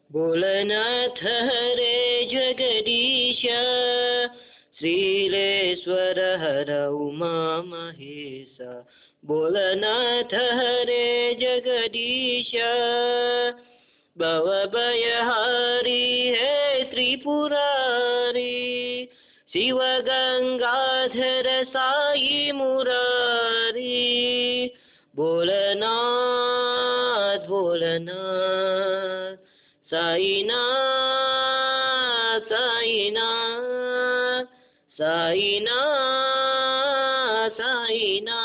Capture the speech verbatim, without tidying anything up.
भोलनाथ हरे जगदीश श्रीलेश्वर हर उमा महेश। भोलनाथ हरे जगदीश भवभयहारी है त्रिपुरारी। शिव गंगाधर साई मुरारी। भोलनाथ भोलनाथ साईनाथ साईनाथ साईनाथ साईनाथ।